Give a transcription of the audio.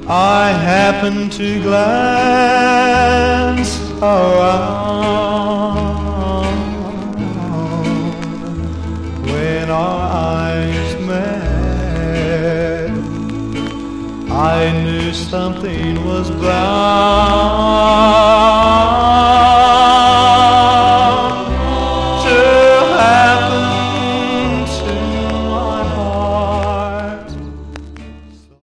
I happened to glance around when our eyes met. I knew something was bound